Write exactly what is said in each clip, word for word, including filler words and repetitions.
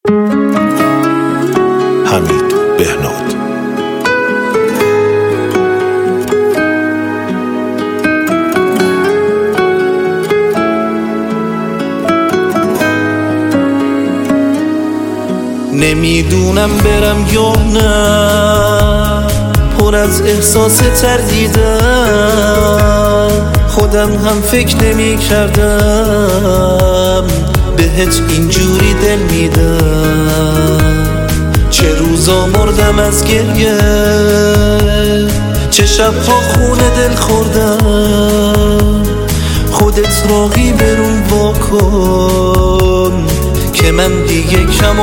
حمید بهناد. نمیدونم برم یا نه، پر از احساس تردیدم، خودم هم فکر نمی کردم بهت اینجوری دل میدم. چه روزا مردم از گریه، چه شبها خونه دل خوردم. خودت راهی برون واکن که من دیگه کم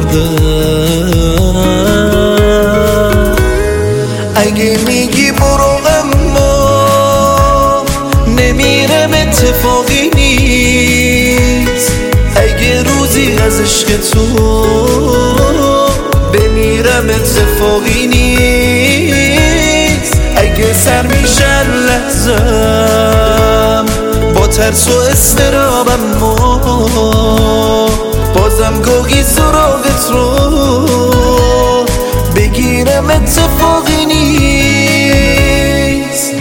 آوردم. اگه میگی برو اما نمیرم، اتفاقی نیست. اگه روزی از عشق تو بمیرم، اتفاقی نیست. اگه سر میشن لحظم با ترس و استرابم، ما بازم گاهی سراغت رو بگیرم، اتفاقی نیست.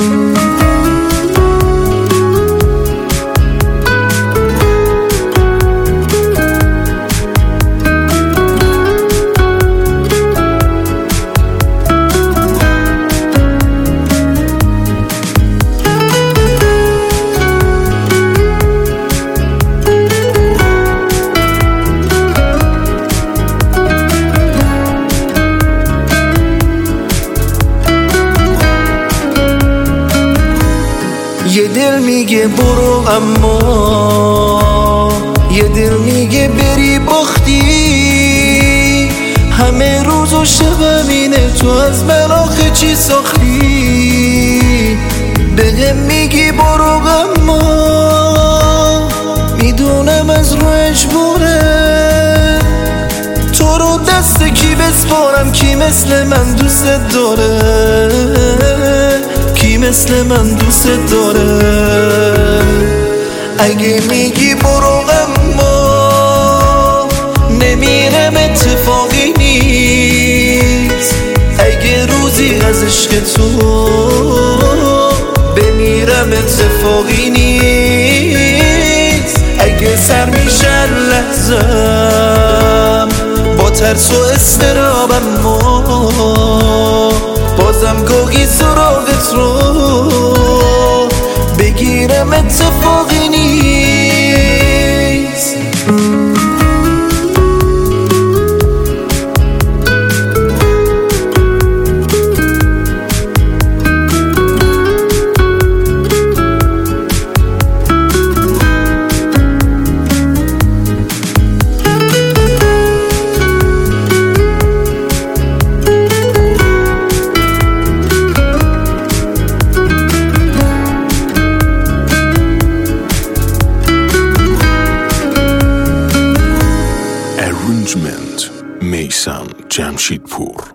یه دل میگه برو اما یه دل میگه بری باختی. همه روز و شبم اینه تو از من آخه چی ساختی. بهم میگی برو اما میدونم از رو اجباره. تو رو دست کی بسپارم، کی مثل من دوست داره، کی مثل من دوست داره. اگه میگی برو اما نمیرم، اتفاقی نیست. اگه روزی از عشق تو بمیرم، اتفاقی نیست. اگه سر میشن لحظم با ترس و استرابم، ما بازم گاهی سراغت رو بگیرم، اتفاقی نیست. Arrangement میثم جمشیدپور.